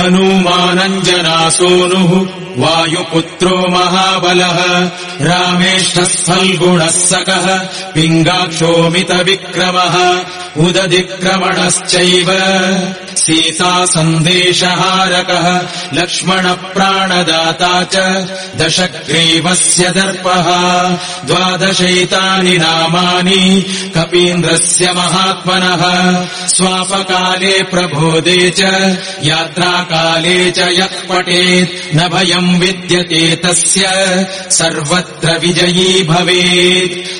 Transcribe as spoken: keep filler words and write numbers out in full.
हनूमानञ्जनासूनुः वायुपुत्रो महाबलः रामेष्ठः फल्गुणः सकः पिङ्गाक्षोमितविक्रमः उदधिक्रमणश्चैव सीतासन्देशहारकः लक्ष्मणप्राणदाता च दशग्रीवस्य दर्पः द्वादशैतानि नामानि कपीन्द्रस्य महात्मनः स्वापकाले प्रबोधे च यात्राकाले च यः पठेत् न भयम् विद्यते तस्य सर्वत्र विजयी भवेत्